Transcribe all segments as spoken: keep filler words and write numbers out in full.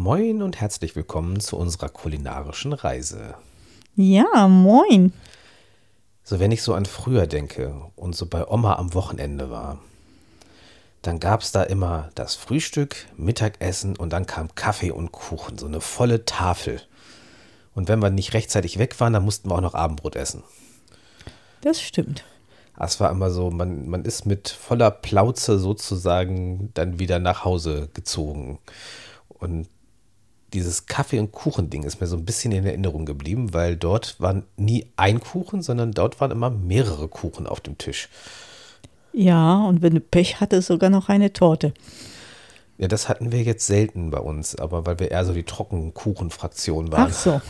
Moin und herzlich willkommen zu unserer kulinarischen Reise. Ja, moin. So, wenn ich so an früher denke und so bei Oma am Wochenende war, dann gab es da immer das Frühstück, Mittagessen und dann kam Kaffee und Kuchen, so eine volle Tafel. Und wenn wir nicht rechtzeitig weg waren, dann mussten wir auch noch Abendbrot essen. Das stimmt. Es war immer so, man, man ist mit voller Plauze sozusagen dann wieder nach Hause gezogen. Und dieses Kaffee- und Kuchen-Ding ist mir so ein bisschen in Erinnerung geblieben, weil dort war nie ein Kuchen, sondern dort waren immer mehrere Kuchen auf dem Tisch. Ja, und wenn du Pech hattest, sogar noch eine Torte. Ja, das hatten wir jetzt selten bei uns, aber weil wir eher so die Trockenkuchen-Fraktion waren. Ach so.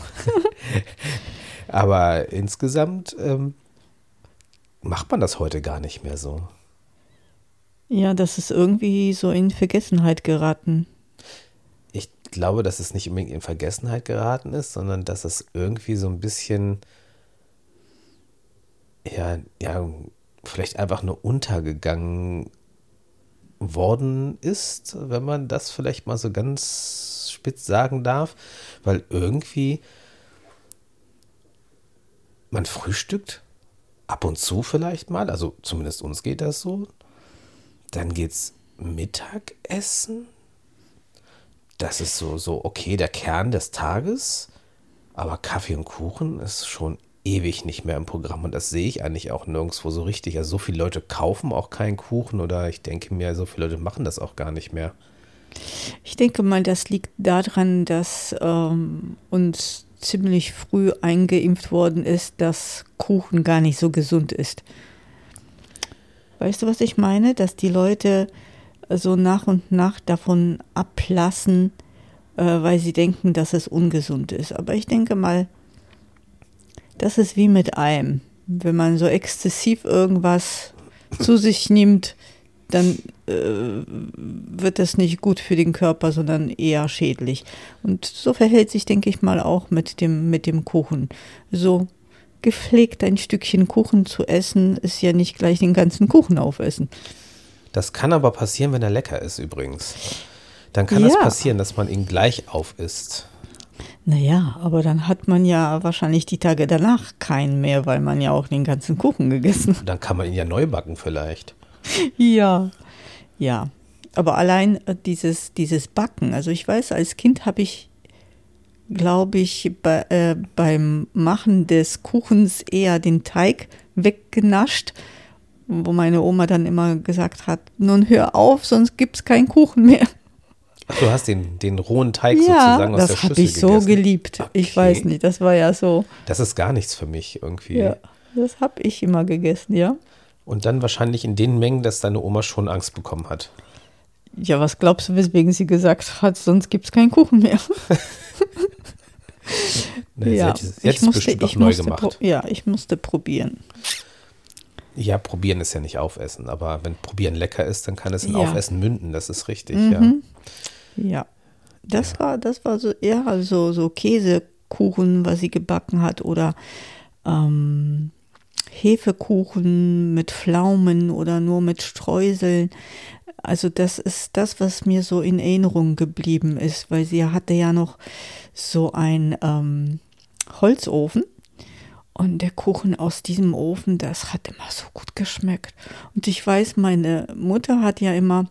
Aber insgesamt ähm, macht man das heute gar nicht mehr so. Ja, das ist irgendwie so in Vergessenheit geraten. Ich glaube, dass es nicht unbedingt in Vergessenheit geraten ist, sondern dass es irgendwie so ein bisschen, ja, ja, vielleicht einfach nur untergegangen worden ist, wenn man das vielleicht mal so ganz spitz sagen darf, weil irgendwie man frühstückt, ab und zu vielleicht mal, also zumindest uns geht das so, dann geht's Mittagessen. Das ist so, so okay, der Kern des Tages, aber Kaffee und Kuchen ist schon ewig nicht mehr im Programm und das sehe ich eigentlich auch nirgendwo so richtig. Also so viele Leute kaufen auch keinen Kuchen oder ich denke mir, so viele Leute machen das auch gar nicht mehr. Ich denke mal, das liegt daran, dass ähm, uns ziemlich früh eingeimpft worden ist, dass Kuchen gar nicht so gesund ist. Weißt du, was ich meine? Dass die Leute so nach und nach davon ablassen, äh, weil sie denken, dass es ungesund ist. Aber ich denke mal, das ist wie mit allem. Wenn man so exzessiv irgendwas zu sich nimmt, dann äh, wird das nicht gut für den Körper, sondern eher schädlich. Und so verhält sich, denke ich mal, auch mit dem, mit dem Kuchen. So gepflegt ein Stückchen Kuchen zu essen, ist ja nicht gleich den ganzen Kuchen aufessen. Das kann aber passieren, wenn er lecker ist übrigens. Dann kann es Ja. passieren, dass man ihn gleich aufisst. Naja, aber dann hat man ja wahrscheinlich die Tage danach keinen mehr, weil man ja auch den ganzen Kuchen gegessen hat. Dann kann man ihn ja neu backen vielleicht. Ja, ja. Aber allein äh, dieses, dieses Backen, also ich weiß, als Kind habe ich, glaube ich, bei, äh, beim Machen des Kuchens eher den Teig weggenascht, wo meine Oma dann immer gesagt hat, nun hör auf, sonst gibt es keinen Kuchen mehr. Ach, du hast den, den rohen Teig Ja, sozusagen aus der das Schüssel habe ich so gegessen. geliebt. Okay. Ich weiß nicht, das war ja so. Das ist gar nichts für mich irgendwie. Ja, das habe ich immer gegessen, ja. Und dann wahrscheinlich in den Mengen, dass deine Oma schon Angst bekommen hat. Ja, was glaubst du, weswegen sie gesagt hat, sonst gibt es keinen Kuchen mehr? Nee, ja, sie hat es jetzt musste, bestimmt auch ich neu musste gemacht. pro- ja, ich musste probieren. Ja, probieren ist ja nicht aufessen, aber wenn probieren lecker ist, dann kann es in Ja. Aufessen münden, das ist richtig, Mhm. Ja, das Ja. war, das war so eher so, so Käsekuchen, was sie gebacken hat, oder ähm, Hefekuchen mit Pflaumen oder nur mit Streuseln. Also das ist das, was mir so in Erinnerung geblieben ist, weil sie hatte ja noch so einen ähm, Holzofen. Und der Kuchen aus diesem Ofen, das hat immer so gut geschmeckt. Und ich weiß, meine Mutter hat ja immer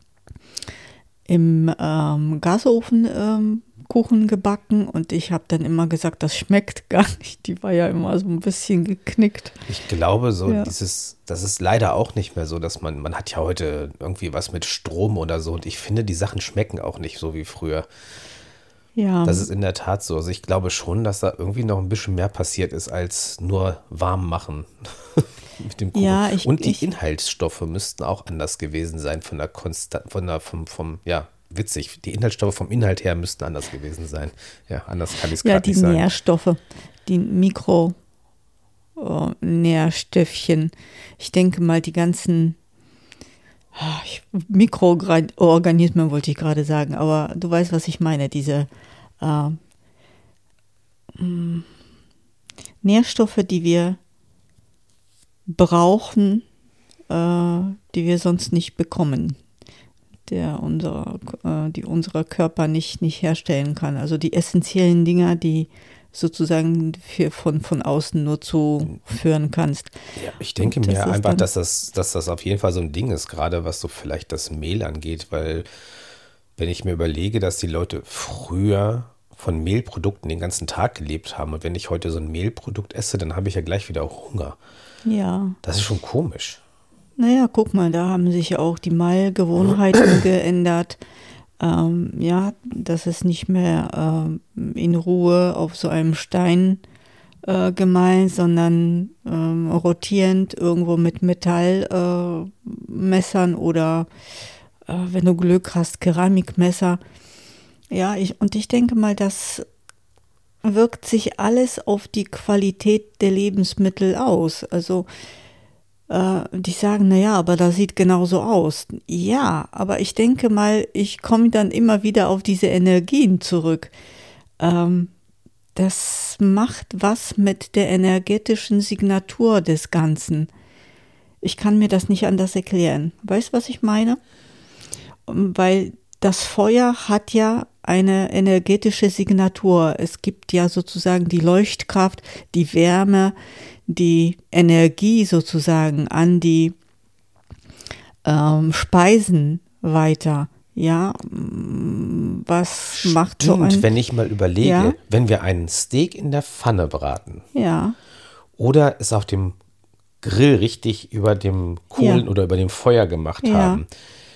im ähm, Gasofen ähm, Kuchen gebacken und ich habe dann immer gesagt, das schmeckt gar nicht. Die war ja immer so ein bisschen geknickt. Ich glaube, so Ja. dieses, das ist leider auch nicht mehr so, dass man, man hat ja heute irgendwie was mit Strom oder so und ich finde, die Sachen schmecken auch nicht so wie früher. Ja, Das ist in der Tat so. Also ich glaube schon, dass da irgendwie noch ein bisschen mehr passiert ist als nur warm machen mit dem Kuchen. Ja, ich- Und die ich- Inhaltsstoffe müssten auch anders gewesen sein von der Konstant, von der, vom, vom, ja, witzig. Die Inhaltsstoffe vom Inhalt her müssten anders gewesen sein. Ja, anders kann ich es ja, gerade die nicht sagen. Nährstoffe, die Mikronährstoffchen. Ich denke mal, die ganzen ah, ich- Mikroorganismen wollte ich gerade sagen, aber du weißt, was ich meine, diese äh, mh, Nährstoffe, die wir brauchen, äh, die wir sonst nicht bekommen. der unser, äh, die unser Körper nicht, nicht herstellen kann. Also die essentiellen Dinger, die sozusagen für, von, von außen nur zuführen kannst. Ja, ich denke Und das mir ist einfach, dann- dass das, dass das auf jeden Fall so ein Ding ist, gerade was so vielleicht das Mehl angeht, weil wenn ich mir überlege, dass die Leute früher von Mehlprodukten den ganzen Tag gelebt haben und wenn ich heute so ein Mehlprodukt esse, dann habe ich ja gleich wieder Hunger. Ja, Das ist schon komisch. naja, guck mal, da haben sich ja auch die Mahlgewohnheiten geändert. Ähm, ja, dass es nicht mehr ähm, in Ruhe auf so einem Stein äh, gemahlen, sondern ähm, rotierend irgendwo mit Metallmessern äh, Messern oder äh, wenn du Glück hast, Keramikmesser. Ja, ich, und ich denke mal, das wirkt sich alles auf die Qualität der Lebensmittel aus. Also äh, die sagen, naja, aber das sieht genauso aus. Ja, aber ich denke mal, ich komme dann immer wieder auf diese Energien zurück. Ähm, das macht was mit der energetischen Signatur des Ganzen. Ich kann mir das nicht anders erklären. Weißt du, was ich meine? Weil das Feuer hat ja eine energetische Signatur. Es gibt ja sozusagen die Leuchtkraft, die Wärme, die Energie sozusagen an die ähm, Speisen weiter. Ja, mm, was macht so Stimmt, ein... wenn ich mal überlege, Ja. wenn wir einen Steak in der Pfanne braten Ja, oder es auf dem Grill richtig über dem Kohlen Ja. oder über dem Feuer gemacht Ja. haben,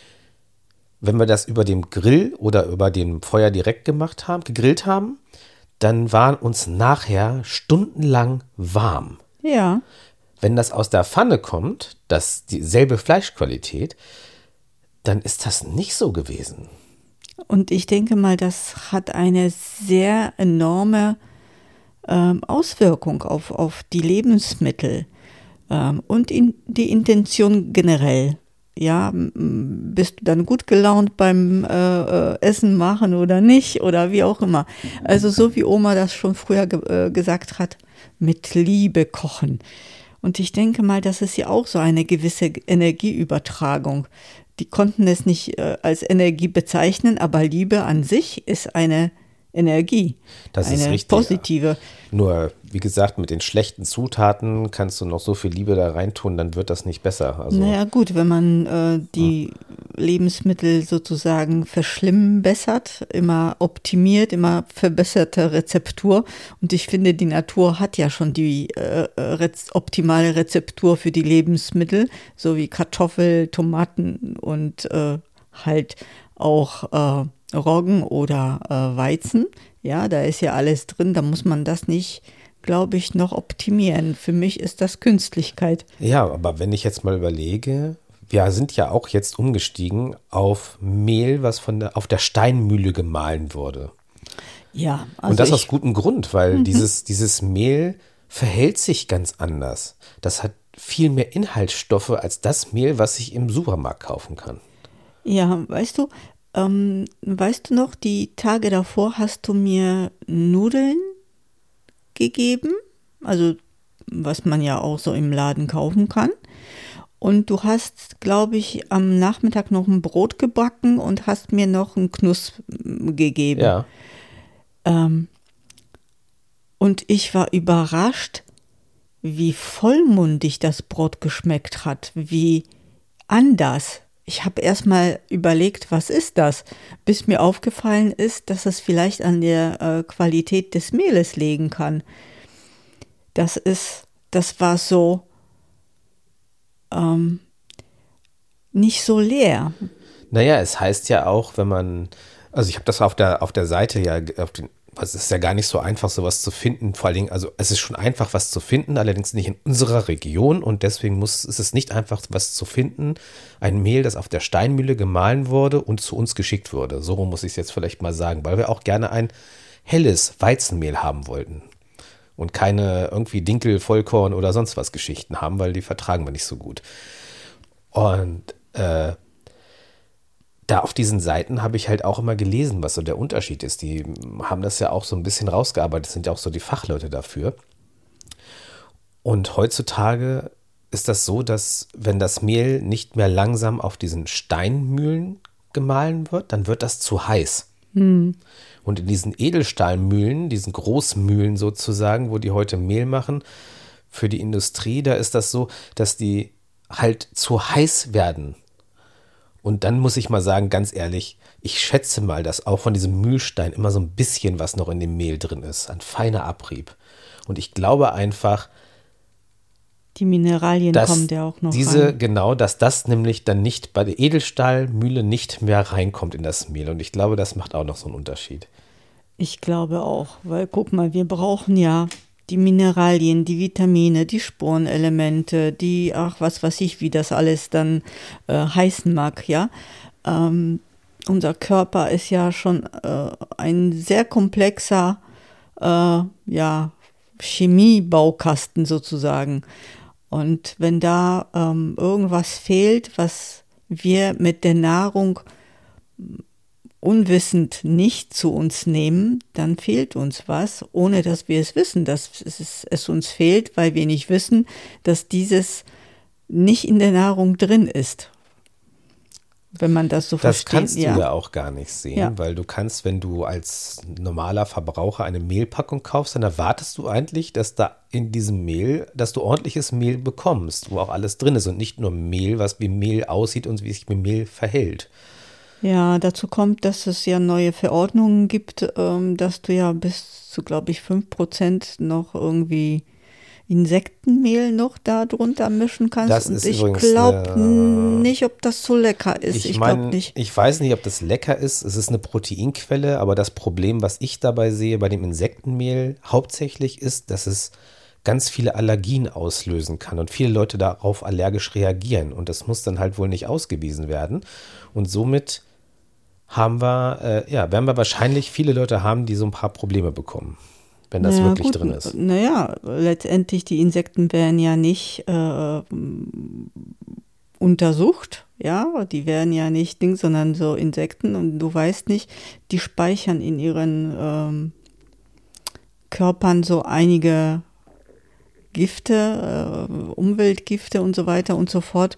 wenn wir das über dem Grill oder über dem Feuer direkt gemacht haben, gegrillt haben, dann waren uns nachher stundenlang warm. ja, Wenn das aus der Pfanne kommt, das dieselbe Fleischqualität, dann ist das nicht so gewesen. und ich denke mal, das hat eine sehr enorme ähm, Auswirkung auf, auf die Lebensmittel ähm, und in die Intention generell. Ja, m- bist du dann gut gelaunt beim äh, äh, Essen machen oder nicht oder wie auch immer. Also so wie Oma das schon früher ge äh, gesagt hat, mit Liebe kochen. Und ich denke mal, das ist ja auch so eine gewisse Energieübertragung. Die konnten es nicht äh, als Energie bezeichnen, aber Liebe an sich ist eine Energie, Das eine ist richtig. positive. Nur, wie gesagt, mit den schlechten Zutaten kannst du noch so viel Liebe da reintun, dann wird das nicht besser. Also, Naja gut, wenn man äh, die Lebensmittel sozusagen verschlimmbessert, immer optimiert, immer verbesserte Rezeptur. Und ich finde, die Natur hat ja schon die äh, rez optimale Rezeptur für die Lebensmittel, so wie Kartoffel, Tomaten und äh, halt auch äh, Roggen oder äh, Weizen. Ja, da ist ja alles drin, da muss man das nicht, glaube ich, noch optimieren. Für mich ist das Künstlichkeit. ja, aber wenn ich jetzt mal überlege, wir sind ja auch jetzt umgestiegen auf Mehl, was von der, auf der Steinmühle gemahlen wurde. Ja, also Und das ich, aus gutem Grund, weil dieses, dieses Mehl verhält sich ganz anders. Das hat viel mehr Inhaltsstoffe als das Mehl, was ich im Supermarkt kaufen kann. ja, weißt du, ähm, weißt du noch, die Tage davor hast du mir Nudeln gegeben, also was man ja auch so im Laden kaufen kann. Und du hast, glaube ich, am Nachmittag noch ein Brot gebacken und hast mir noch einen Knuss mm, gegeben. Ja, Ähm, und ich war überrascht, wie vollmundig das Brot geschmeckt hat, wie anders. Ich habe erst mal überlegt, was ist das, bis mir aufgefallen ist, dass es vielleicht an der äh, Qualität des Mehles liegen kann. Das ist, das war so ähm, nicht so leer. naja, es heißt ja auch, wenn man, also ich habe das auf der, auf der Seite ja, auf den, es ist ja gar nicht so einfach, sowas zu finden. Vor allen Dingen, also es ist schon einfach, was zu finden, allerdings nicht in unserer Region und deswegen muss, ist es nicht einfach, was zu finden. Ein Mehl, das auf der Steinmühle gemahlen wurde und zu uns geschickt wurde. So muss ich es jetzt vielleicht mal sagen, weil wir auch gerne ein helles Weizenmehl haben wollten und keine irgendwie Dinkel, Vollkorn oder sonst was Geschichten haben, weil die vertragen wir nicht so gut. Und äh, da auf diesen Seiten habe ich halt auch immer gelesen, was so der Unterschied ist. Die haben das ja auch so ein bisschen rausgearbeitet, sind ja auch so die Fachleute dafür. Und heutzutage ist das so, dass wenn das Mehl nicht mehr langsam auf diesen Steinmühlen gemahlen wird, dann wird das zu heiß. Hm. Und in diesen Edelstahlmühlen, diesen Großmühlen sozusagen, wo die heute Mehl machen, für die Industrie, da ist das so, dass die halt zu heiß werden. Und dann muss ich mal sagen, ganz ehrlich, ich schätze mal, dass auch von diesem Mühlstein immer so ein bisschen was noch in dem Mehl drin ist, ein feiner Abrieb. Und ich glaube einfach, Die Mineralien dass kommen ja auch noch diese, rein. genau, dass das nämlich dann nicht bei der Edelstahlmühle nicht mehr reinkommt in das Mehl. Und ich glaube, das macht auch noch so einen Unterschied. Ich glaube auch, weil guck mal, wir brauchen ja die Mineralien, die Vitamine, die Spurenelemente, die, ach, was weiß ich, wie das alles dann äh, heißen mag, ja. Ähm, unser Körper ist ja schon äh, ein sehr komplexer, äh, ja, Chemiebaukasten sozusagen. Und wenn da ähm, irgendwas fehlt, was wir mit der Nahrung unwissend nicht zu uns nehmen, dann fehlt uns was, ohne dass wir es wissen, dass es, es uns fehlt, weil wir nicht wissen, dass dieses nicht in der Nahrung drin ist. Wenn man das so Das versteht. kannst du ja. ja auch gar nicht sehen, Ja. weil du kannst, wenn du als normaler Verbraucher eine Mehlpackung kaufst, dann erwartest du eigentlich, dass da in diesem Mehl, dass du ordentliches Mehl bekommst, wo auch alles drin ist und nicht nur Mehl, was wie Mehl aussieht und wie sich mit Mehl verhält. Ja, dazu kommt, dass es ja neue Verordnungen gibt, ähm, dass du ja bis zu, glaube ich, fünf Prozent noch irgendwie Insektenmehl noch da drunter mischen kannst. Das Und ist ich übrigens glaube eine- nicht, ob das so lecker ist. Ich, Ich glaube meine, nicht. ich weiß nicht, ob das lecker ist. Es ist eine Proteinquelle, aber das Problem, was ich dabei sehe bei dem Insektenmehl hauptsächlich ist, dass es ganz viele Allergien auslösen kann und viele Leute darauf allergisch reagieren. Und das muss dann halt wohl nicht ausgewiesen werden. Und somit haben wir, äh, ja, werden wir wahrscheinlich viele Leute haben, die so ein paar Probleme bekommen, wenn das Naja, wirklich gut, drin ist. Naja, letztendlich die Insekten werden ja nicht äh, untersucht, ja, die werden ja nicht Ding, sondern so Insekten und du weißt nicht, die speichern in ihren ähm, Körpern so einige Gifte, äh, Umweltgifte und so weiter und so fort.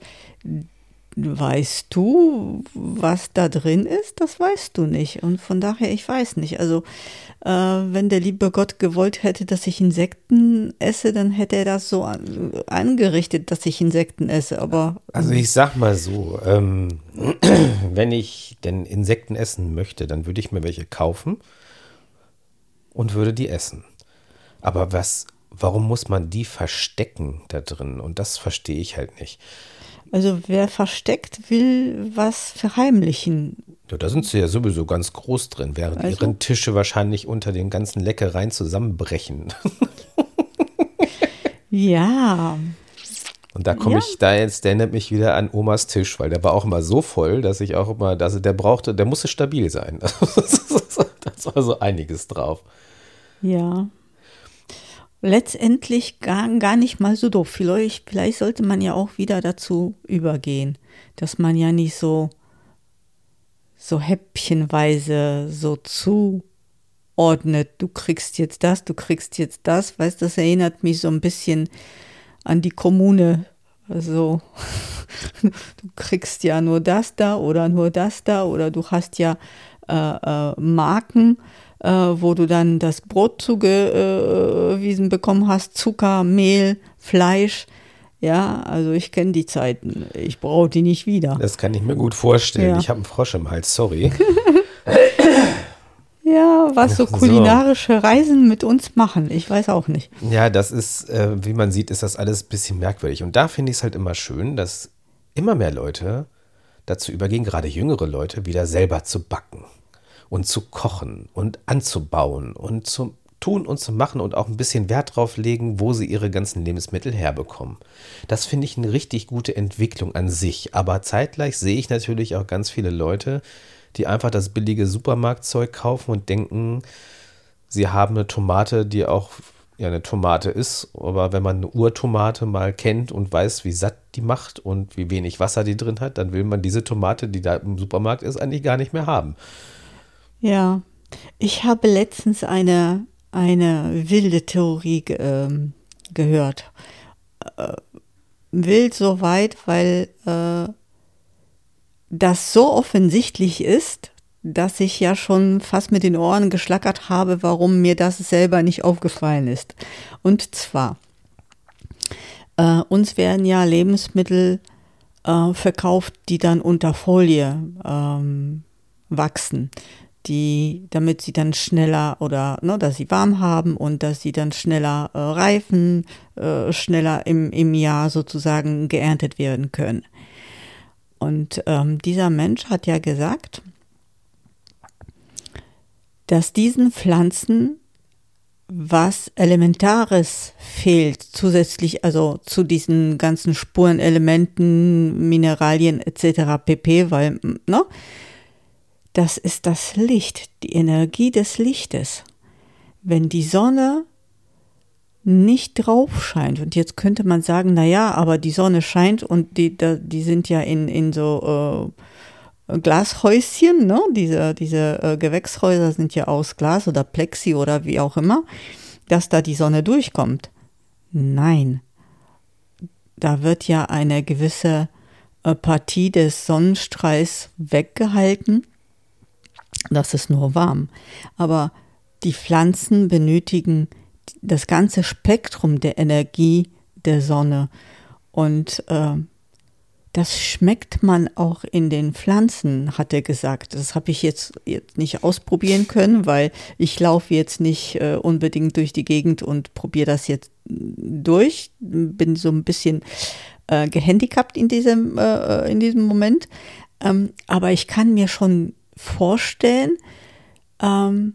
Weißt du, was da drin ist? Das weißt du nicht. Und von daher, ich weiß nicht. Also, äh, wenn der liebe Gott gewollt hätte, dass ich Insekten esse, dann hätte er das so an, angerichtet, dass ich Insekten esse. Aber Also ich sag mal so, ähm, wenn ich denn Insekten essen möchte, dann würde ich mir welche kaufen und würde die essen. Aber was, warum muss man die verstecken da drin? Und das verstehe ich halt nicht. also wer versteckt, will was verheimlichen. Ja, da sind sie ja sowieso ganz groß drin, während Also? ihre Tische wahrscheinlich unter den ganzen Leckereien zusammenbrechen. Ja, Und da komme Ja. ich, da jetzt, der erinnert mich wieder an Omas Tisch, weil der war auch immer so voll, dass ich auch immer, also der brauchte, der musste stabil sein. Das war so einiges drauf. ja. Letztendlich gar, gar nicht mal so doof. Vielleicht, vielleicht sollte man ja auch wieder dazu übergehen, dass man ja nicht so, so häppchenweise so zuordnet. Du kriegst jetzt das, du kriegst jetzt das. Weißt, das erinnert mich so ein bisschen an die Kommune. Also, du kriegst ja nur das da oder nur das da oder du hast ja äh, äh, Marken, äh, wo du dann das Brot zugewiesen bekommen hast, Zucker, Mehl, Fleisch. Ja, also ich kenne die Zeiten. Ich brauche die nicht wieder. Das kann ich mir gut vorstellen. Ja. Ich habe einen Frosch im Hals, sorry. Ja, was so So. kulinarische Reisen mit uns machen, ich weiß auch nicht. Ja, das ist, äh, wie man sieht, ist das alles ein bisschen merkwürdig. Und da finde ich es halt immer schön, dass immer mehr Leute dazu übergehen, gerade jüngere Leute, wieder selber zu backen und zu kochen und anzubauen und zu tun und zu machen und auch ein bisschen Wert drauf legen, wo sie ihre ganzen Lebensmittel herbekommen. Das finde ich eine richtig gute Entwicklung an sich. Aber zeitgleich sehe ich natürlich auch ganz viele Leute, die einfach das billige Supermarktzeug kaufen und denken, sie haben eine Tomate, die auch ja eine Tomate ist, aber wenn man eine Urtomate mal kennt und weiß, wie satt die macht und wie wenig Wasser die drin hat, dann will man diese Tomate, die da im Supermarkt ist, eigentlich gar nicht mehr haben. Ja, ich habe letztens eine, eine wilde Theorie ge- ähm, gehört. Äh, wild soweit, weil äh, das so offensichtlich ist, dass ich ja schon fast mit den Ohren geschlackert habe, warum mir das selber nicht aufgefallen ist. Und zwar, äh, uns werden ja Lebensmittel äh, verkauft, die dann unter Folie ähm, wachsen, die, damit sie dann schneller oder ne, dass sie warm haben und dass sie dann schneller äh, reifen, äh, schneller im, im Jahr sozusagen geerntet werden können. Und ähm, dieser Mensch hat ja gesagt, dass diesen Pflanzen was Elementares fehlt, zusätzlich also zu diesen ganzen Spurenelementen, Mineralien et cetera pp., weil, ne, das ist das Licht, die Energie des Lichtes. Wenn die Sonne nicht drauf scheint, und jetzt könnte man sagen, naja, aber die Sonne scheint und die, die sind ja in, in so äh, Glashäuschen, ne? Diese, diese äh, Gewächshäuser sind ja aus Glas oder Plexi oder wie auch immer, dass da die Sonne durchkommt. Nein, da wird ja eine gewisse äh, Partie des Sonnenstrahls weggehalten. Das ist nur warm. Aber die Pflanzen benötigen das ganze Spektrum der Energie der Sonne. Und äh, das schmeckt man auch in den Pflanzen, hat er gesagt. Das habe ich jetzt, jetzt nicht ausprobieren können, weil ich laufe jetzt nicht äh, unbedingt durch die Gegend und probiere das jetzt durch. Bin so ein bisschen äh, gehandicapt in diesem, äh, in diesem Moment. Ähm, aber ich kann mir schon vorstellen, ähm,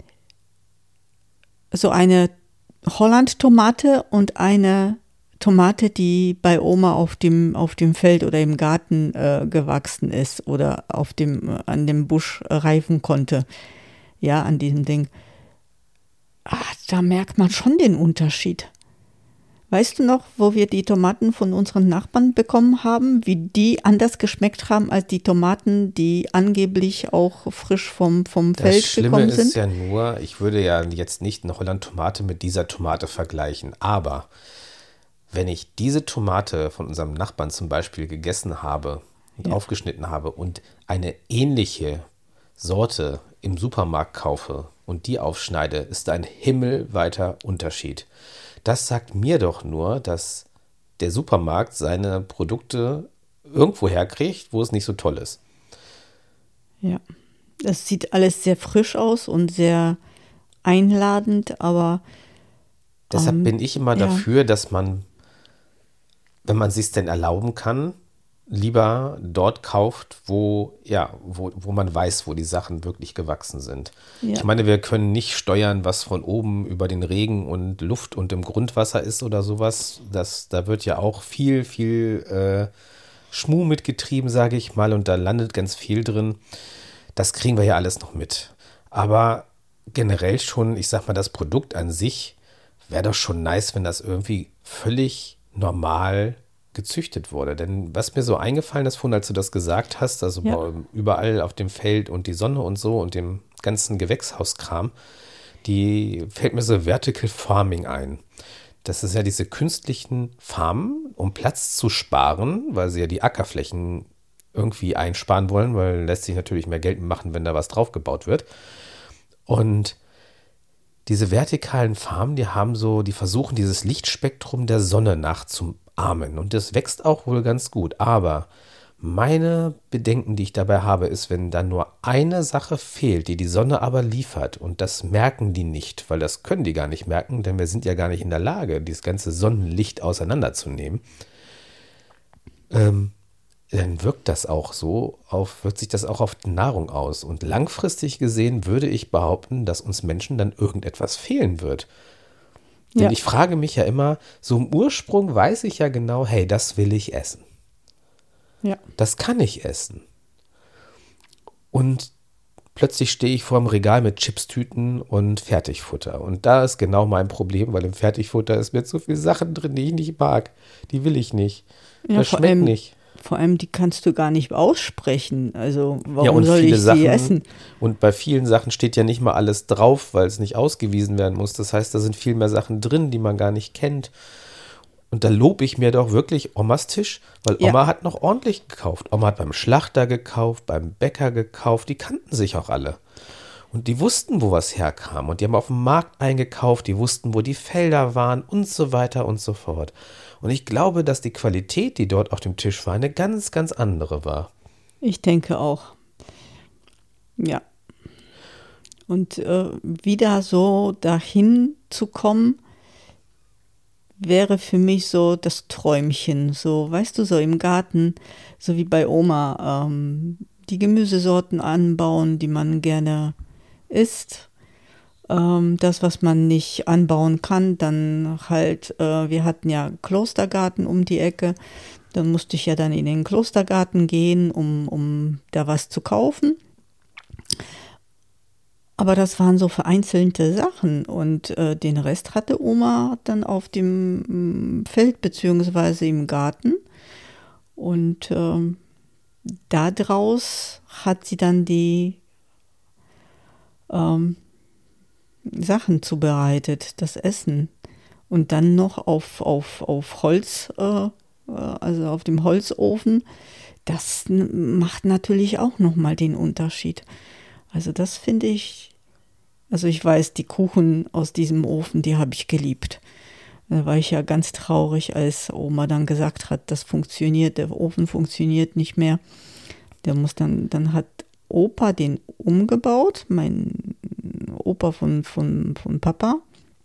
so eine Holland-Tomate und eine Tomate, die bei Oma auf dem, auf dem Feld oder im Garten äh, gewachsen ist oder auf dem, äh, an dem Busch äh, reifen konnte. Ja, an diesem Ding. Ah, da merkt man schon den Unterschied. Weißt du noch, wo wir die Tomaten von unseren Nachbarn bekommen haben, wie die anders geschmeckt haben als die Tomaten, die angeblich auch frisch vom, vom Feld gekommen sind? Das Schlimme ist ja nur, ich würde ja jetzt nicht eine Holland-Tomate mit dieser Tomate vergleichen, aber wenn ich diese Tomate von unserem Nachbarn zum Beispiel gegessen habe und ja. aufgeschnitten habe und eine ähnliche Sorte im Supermarkt kaufe und die aufschneide, ist ein himmelweiter Unterschied. Das sagt mir doch nur, dass der Supermarkt seine Produkte irgendwo herkriegt, wo es nicht so toll ist. Ja, das sieht alles sehr frisch aus und sehr einladend, aber deshalb ähm, bin ich immer ja. dafür, dass man, wenn man es sich denn erlauben kann, lieber dort kauft, wo, ja, wo, wo man weiß, wo die Sachen wirklich gewachsen sind. Ja. Ich meine, wir können nicht steuern, was von oben über den Regen und Luft und im Grundwasser ist oder sowas. Das, da wird ja auch viel, viel äh, Schmuh mitgetrieben, sage ich mal, und da landet ganz viel drin. Das kriegen wir ja alles noch mit. Aber generell schon, ich sag mal, das Produkt an sich wäre doch schon nice, wenn das irgendwie völlig normal gezüchtet wurde. Denn was mir so eingefallen ist, vorhin, als du das gesagt hast, also ja. überall auf dem Feld und die Sonne und so und dem ganzen Gewächshauskram, die fällt mir so Vertical Farming ein. Das ist ja diese künstlichen Farmen, um Platz zu sparen, weil sie ja die Ackerflächen irgendwie einsparen wollen, weil lässt sich natürlich mehr Geld machen, wenn da was draufgebaut wird. Und diese vertikalen Farmen, die haben so, die versuchen dieses Lichtspektrum der Sonne nachzuahmen und das wächst auch wohl ganz gut. Aber meine Bedenken, die ich dabei habe, ist, wenn da nur eine Sache fehlt, die die Sonne aber liefert und das merken die nicht, weil das können die gar nicht merken, denn wir sind ja gar nicht in der Lage, dieses ganze Sonnenlicht auseinanderzunehmen. Ähm, dann wirkt das auch so, auf, wirkt sich das auch auf die Nahrung aus. Und langfristig gesehen würde ich behaupten, dass uns Menschen dann irgendetwas fehlen wird. Denn ja. ich frage mich ja immer, so im Ursprung weiß ich ja genau, hey, das will ich essen. Ja. Das kann ich essen. Und plötzlich stehe ich vor dem Regal mit Chipstüten und Fertigfutter. Und da ist genau mein Problem, weil im Fertigfutter ist mir zu viele Sachen drin, die ich nicht mag. Die will ich nicht. Ja, das schmeckt allem, nicht. Vor allem, die kannst du gar nicht aussprechen. Also warum ja, und soll viele ich Sachen, sie essen? Und bei vielen Sachen steht ja nicht mal alles drauf, weil es nicht ausgewiesen werden muss. Das heißt, da sind viel mehr Sachen drin, die man gar nicht kennt. Und da lobe ich mir doch wirklich Omas Tisch, weil Ja. Oma hat noch ordentlich gekauft. Oma hat beim Schlachter gekauft, beim Bäcker gekauft, die kannten sich auch alle. Und die wussten, wo was herkam. Und die haben auf dem Markt eingekauft, die wussten, wo die Felder waren und so weiter und so fort. Und ich glaube, dass die Qualität, die dort auf dem Tisch war, eine ganz, ganz andere war. Ich denke auch. Ja. Und äh, wieder so dahin zu kommen, wäre für mich so das Träumchen. So, weißt du, so im Garten, so wie bei Oma, ähm, die Gemüsesorten anbauen, die man gerne isst. Ähm, das, was man nicht anbauen kann, dann halt, äh, wir hatten ja Klostergarten um die Ecke. Dann musste ich ja dann in den Klostergarten gehen, um, um da was zu kaufen. Aber das waren so vereinzelte Sachen und äh, den Rest hatte Oma dann auf dem mm, Feld beziehungsweise im Garten. Und ähm, daraus hat sie dann die ähm, Sachen zubereitet, das Essen. Und dann noch auf, auf, auf Holz, äh, also auf dem Holzofen. Das n- macht natürlich auch nochmal den Unterschied. Also das finde ich, also ich weiß, die Kuchen aus diesem Ofen, die habe ich geliebt. Da war ich ja ganz traurig, als Oma dann gesagt hat, das funktioniert, der Ofen funktioniert nicht mehr. Der muss dann, dann hat Opa den umgebaut, mein Opa von, von, von Papa.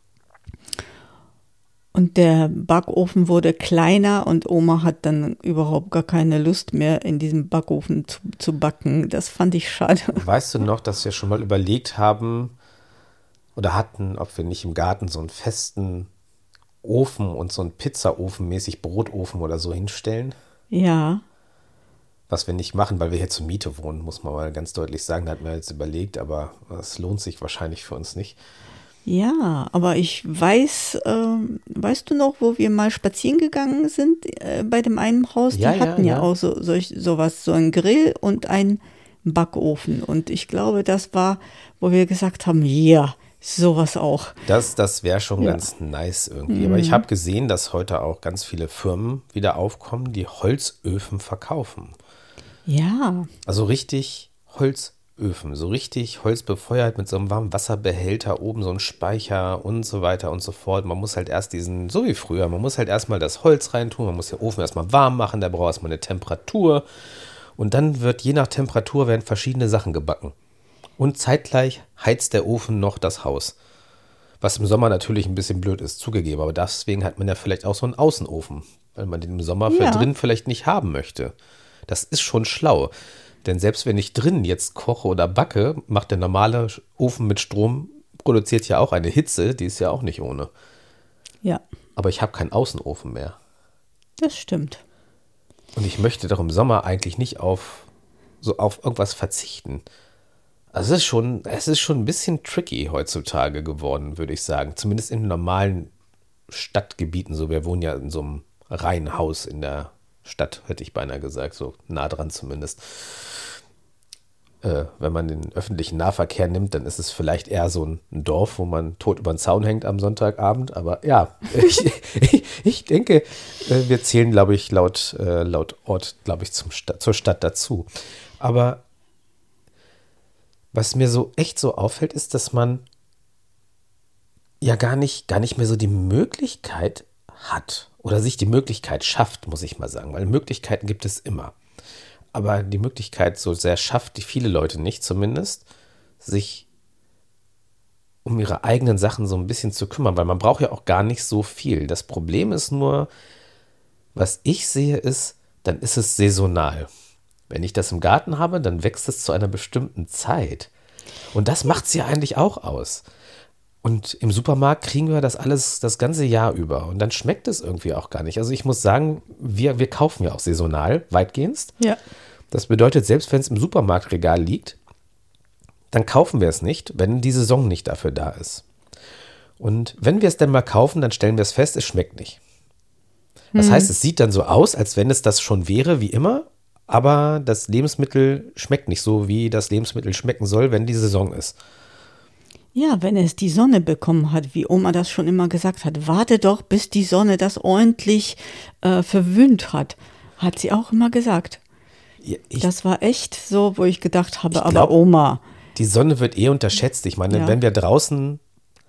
Und der Backofen wurde kleiner und Oma hat dann überhaupt gar keine Lust mehr, in diesem Backofen zu, zu backen. Das fand ich schade. Weißt du noch, dass wir schon mal überlegt haben oder hatten, ob wir nicht im Garten so einen festen Ofen und so einen Pizzaofen mäßig Brotofen oder so hinstellen? Ja, Was wir nicht machen, weil wir hier zur Miete wohnen, muss man mal ganz deutlich sagen. Da hatten wir jetzt überlegt, aber es lohnt sich wahrscheinlich für uns nicht. ja, aber ich weiß, ähm, weißt du noch, wo wir mal spazieren gegangen sind äh, bei dem einen Haus? Die Ja, ja, hatten ja, ja. auch so solch, sowas, so einen Grill und einen Backofen. Und ich glaube, das war, wo wir gesagt haben, ja, sowas auch. Das, das wäre schon Ja. ganz nice irgendwie. Aber ich habe gesehen, dass heute auch ganz viele Firmen wieder aufkommen, die Holzöfen verkaufen. Ja, Also richtig Holzöfen, so richtig Holz befeuert mit so einem warmen Wasserbehälter, oben so ein Speicher und so weiter und so fort. Man muss halt erst diesen, so wie früher, man muss halt erstmal das Holz reintun, man muss den Ofen erstmal warm machen, der braucht erstmal eine Temperatur. Und dann wird je nach Temperatur werden verschiedene Sachen gebacken. Und zeitgleich heizt der Ofen noch das Haus. Was im Sommer natürlich ein bisschen blöd ist, zugegeben. Aber deswegen hat man ja vielleicht auch so einen Außenofen, weil man den im Sommer für Ja. drin vielleicht nicht haben möchte. Das ist schon schlau. Denn selbst wenn ich drin jetzt koche oder backe, macht der normale Ofen mit Strom, produziert ja auch eine Hitze, die ist ja auch nicht ohne. ja, Aber ich habe keinen Außenofen mehr. das stimmt. Und ich möchte doch im Sommer eigentlich nicht auf so auf irgendwas verzichten. Also es ist schon, es ist schon ein bisschen tricky heutzutage geworden, würde ich sagen. Zumindest in normalen Stadtgebieten. So, wir wohnen ja in so einem Reihenhaus in der Stadt, hätte ich beinahe gesagt, so nah dran zumindest. Äh, wenn man den öffentlichen Nahverkehr nimmt, dann ist es vielleicht eher so ein Dorf, wo man tot über den Zaun hängt am Sonntagabend. Aber ja, ich, ich, ich denke, äh, wir zählen, glaube ich, laut, äh, laut Ort, glaube ich, zum Sta- zur Stadt dazu. Aber was mir so echt so auffällt, ist, dass man ja gar nicht, gar nicht mehr so die Möglichkeit hat oder sich die Möglichkeit schafft, muss ich mal sagen, weil Möglichkeiten gibt es immer. Aber die Möglichkeit so sehr schafft die viele Leute nicht zumindest, sich um ihre eigenen Sachen so ein bisschen zu kümmern, weil man braucht ja auch gar nicht so viel. Das Problem ist nur, was ich sehe ist, dann ist es saisonal. Wenn ich das im Garten habe, dann wächst es zu einer bestimmten Zeit. Und das macht es ja eigentlich auch aus. Und im Supermarkt kriegen wir das alles das ganze Jahr über. Und dann schmeckt es irgendwie auch gar nicht. Also ich muss sagen, wir, wir kaufen ja auch saisonal, weitgehend. Ja. Das bedeutet, selbst wenn es im Supermarktregal liegt, dann kaufen wir es nicht, wenn die Saison nicht dafür da ist. Und wenn wir es dann mal kaufen, dann stellen wir es fest, es schmeckt nicht. Das heißt, es sieht dann so aus, als wenn es das schon wäre, wie immer, aber das Lebensmittel schmeckt nicht so, wie das Lebensmittel schmecken soll, wenn die Saison ist. Ja, wenn es die Sonne bekommen hat, wie Oma das schon immer gesagt hat, warte doch, bis die Sonne das ordentlich äh, verwöhnt hat, hat sie auch immer gesagt. Ja, ich, Das war echt so, wo ich gedacht habe, Ich aber glaub- Oma, die Sonne wird eh unterschätzt. Ich meine, Ja. wenn wir draußen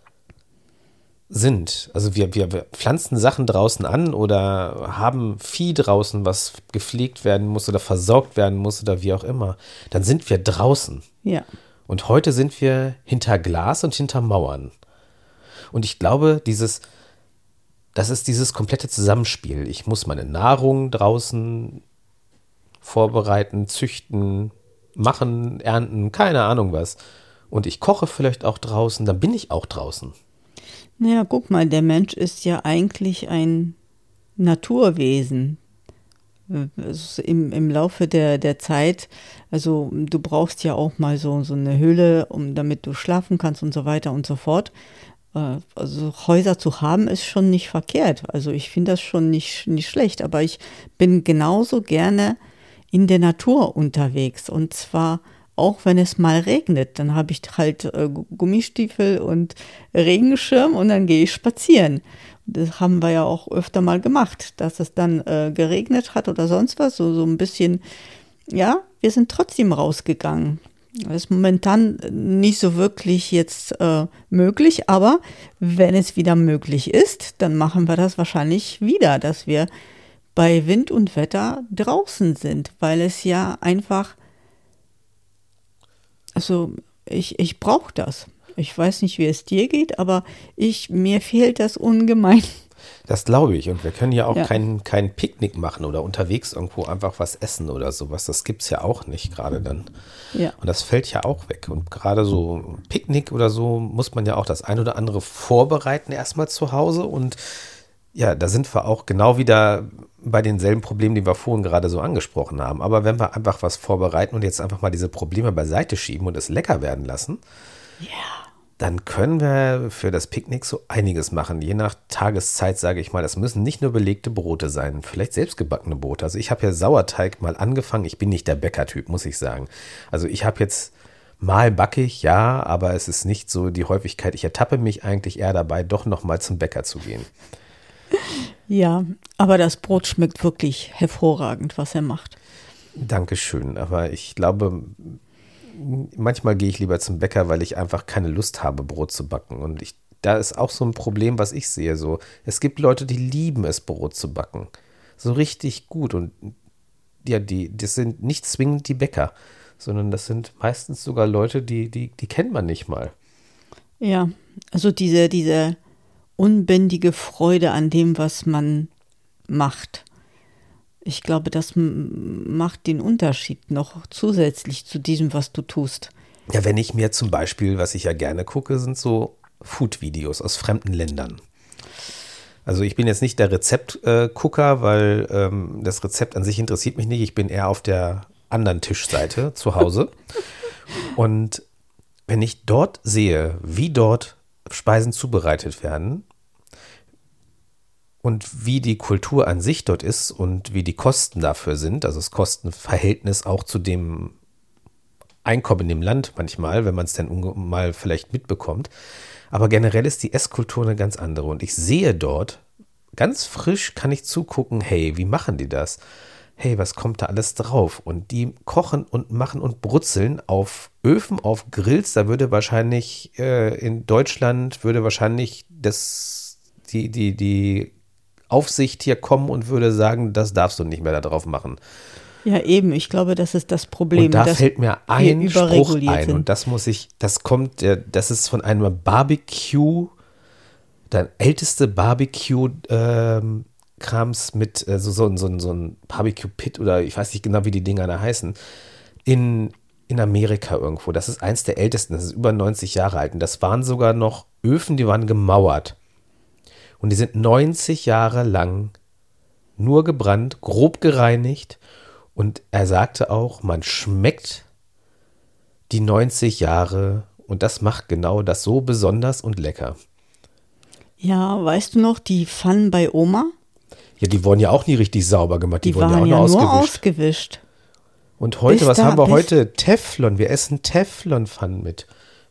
sind, also wir, wir, wir pflanzen Sachen draußen an oder haben Vieh draußen, was gepflegt werden muss oder versorgt werden muss oder wie auch immer, dann sind wir draußen. ja, Und heute sind wir hinter Glas und hinter Mauern. Und ich glaube, dieses, das ist dieses komplette Zusammenspiel. Ich muss meine Nahrung draußen vorbereiten, züchten, machen, ernten, keine Ahnung was. Und ich koche vielleicht auch draußen, dann bin ich auch draußen. naja, guck mal, der Mensch ist ja eigentlich ein Naturwesen. Es ist Im, im Laufe der, der Zeit, also du brauchst ja auch mal so, so eine Höhle, um, damit du schlafen kannst und so weiter und so fort. Äh, Also Häuser zu haben ist schon nicht verkehrt. Also ich finde das schon nicht, nicht schlecht, aber ich bin genauso gerne in der Natur unterwegs und zwar auch wenn es mal regnet, dann habe ich halt äh, Gummistiefel und Regenschirm und dann gehe ich spazieren. Das haben wir ja auch öfter mal gemacht, dass es dann äh, geregnet hat oder sonst was, so, so ein bisschen, ja, wir sind trotzdem rausgegangen. Das ist momentan nicht so wirklich jetzt äh, möglich, aber wenn es wieder möglich ist, dann machen wir das wahrscheinlich wieder, dass wir bei Wind und Wetter draußen sind, weil es ja einfach, also ich, ich brauche das. Ich weiß nicht, wie es dir geht, aber ich, mir fehlt das ungemein. Das glaube ich. Und wir können ja auch Ja. kein, kein Picknick machen oder unterwegs irgendwo einfach was essen oder sowas. Das gibt es ja auch nicht gerade dann. Ja. Und das fällt ja auch weg. Und gerade so ein Picknick oder so muss man ja auch das ein oder andere vorbereiten erstmal zu Hause. Und ja, da sind wir auch genau wieder bei denselben Problemen, die wir vorhin gerade so angesprochen haben. Aber wenn wir einfach was vorbereiten und jetzt einfach mal diese Probleme beiseite schieben und es lecker werden lassen, dann können wir für das Picknick so einiges machen. Je nach Tageszeit, sage ich mal, das müssen nicht nur belegte Brote sein, vielleicht selbstgebackene Brote. Also ich habe ja Sauerteig mal angefangen. Ich bin nicht der Bäckertyp, muss ich sagen. Also ich habe jetzt mal backe ich, ja, aber es ist nicht so die Häufigkeit. Ich ertappe mich eigentlich eher dabei, doch noch mal zum Bäcker zu gehen. Ja, aber das Brot schmeckt wirklich hervorragend, was er macht. Dankeschön, aber ich glaube, manchmal gehe ich lieber zum Bäcker, weil ich einfach keine Lust habe, Brot zu backen. Und ich, da ist auch so ein Problem, was ich sehe. So, es gibt Leute, die lieben es, Brot zu backen. So richtig gut. Und ja, die, das sind nicht zwingend die Bäcker, sondern das sind meistens sogar Leute, die, die, die kennt man nicht mal. Ja, also diese, diese unbändige Freude an dem, was man macht. Ich glaube, das m- macht den Unterschied noch zusätzlich zu diesem, was du tust. Ja, wenn ich mir zum Beispiel, was ich ja gerne gucke, sind so Food-Videos aus fremden Ländern. Also ich bin jetzt nicht der Rezeptgucker, weil ähm, das Rezept an sich interessiert mich nicht. Ich bin eher auf der anderen Tischseite zu Hause. Und wenn ich dort sehe, wie dort Speisen zubereitet werden und wie die Kultur an sich dort ist und wie die Kosten dafür sind, also das Kostenverhältnis auch zu dem Einkommen in dem Land manchmal, wenn man es dann unge- mal vielleicht mitbekommt. Aber generell ist die Esskultur eine ganz andere. Und ich sehe dort, ganz frisch kann ich zugucken, hey, wie machen die das? Hey, was kommt da alles drauf? Und die kochen und machen und brutzeln auf Öfen, auf Grills. Da würde wahrscheinlich äh, in Deutschland, würde wahrscheinlich das, die, die, die Aufsicht hier kommen und würde sagen, das darfst du nicht mehr da drauf machen. Ja, eben, ich glaube, das ist das Problem. Und da dass fällt mir wir ein Spruch überreguliert ein sind. und das muss ich, das kommt, äh, das ist von einem Barbecue, der älteste Barbecue-Krams mit äh, so, so, so, so ein Barbecue-Pit oder ich weiß nicht genau, wie die Dinger da heißen, in, in Amerika irgendwo. Das ist eins der ältesten, das ist über neunzig Jahre alt und das waren sogar noch Öfen, die waren gemauert und die sind neunzig Jahre lang nur gebrannt, grob gereinigt. Und er sagte auch, man schmeckt die neunzig Jahre und das macht genau das so besonders und lecker. Ja, weißt du noch, die Pfannen bei Oma, Ja, die wurden ja auch nie richtig sauber gemacht, die, die wurden ja auch waren nur ja nur ausgewischt. ausgewischt. Und heute, Bis was da- haben wir bis- heute? Teflon, wir essen Teflonpfannen mit.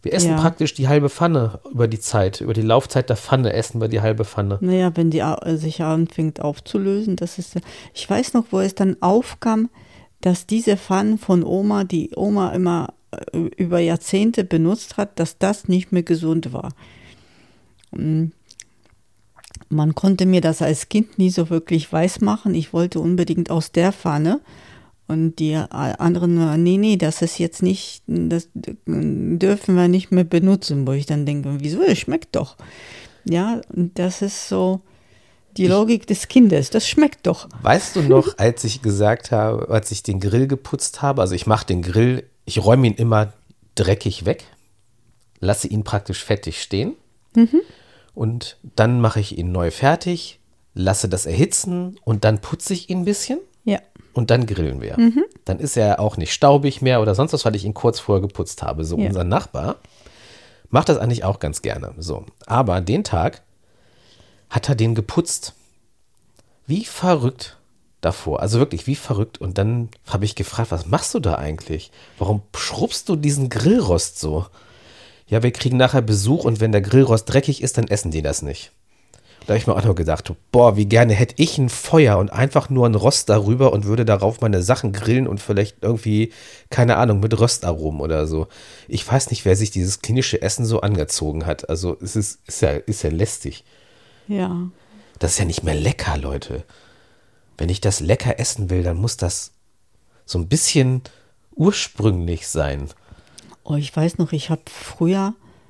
Wir essen Ja. praktisch die halbe Pfanne über die Zeit, über die Laufzeit der Pfanne essen wir die halbe Pfanne. Naja, wenn die au- sich anfängt aufzulösen, das ist, ich weiß noch, wo es dann aufkam, dass diese Pfannen von Oma, die Oma immer äh, über Jahrzehnte benutzt hat, dass das nicht mehr gesund war. Mm. Man konnte mir das als Kind nie so wirklich weismachen. Ich wollte unbedingt aus der Pfanne. Und die anderen, nee, nee, das ist jetzt nicht, das dürfen wir nicht mehr benutzen, wo ich dann denke, wieso, das schmeckt doch. Ja, und das ist so die Logik des Kindes, das schmeckt doch. Weißt du noch, als ich gesagt habe, als ich den Grill geputzt habe, also ich mache den Grill, ich räume ihn immer dreckig weg, lasse ihn praktisch fettig stehen Mhm. und dann mache ich ihn neu fertig, lasse das erhitzen und dann putze ich ihn ein bisschen. Ja. Und dann grillen wir. Mhm. Dann ist er auch nicht staubig mehr oder sonst was, weil ich ihn kurz vorher geputzt habe. So, Ja. unser Nachbar macht das eigentlich auch ganz gerne. So, aber den Tag hat er den geputzt. Wie verrückt davor. Also wirklich, wie verrückt. Und dann habe ich gefragt, was machst du da eigentlich? Warum schrubbst du diesen Grillrost so? Ja, wir kriegen nachher Besuch und wenn der Grillrost dreckig ist, dann essen die das nicht. Da habe ich mir auch nur gedacht, boah, wie gerne hätte ich ein Feuer und einfach nur ein Rost darüber und würde darauf meine Sachen grillen und vielleicht irgendwie, keine Ahnung, mit Röstaromen oder so. Ich weiß nicht, wer sich dieses klinische Essen so angezogen hat. Also es ist, ist, ja, ist ja lästig. Ja. Das ist ja nicht mehr lecker, Leute. Wenn ich das lecker essen will, dann muss das so ein bisschen ursprünglich sein. Oh, ich weiß noch, ich habe früher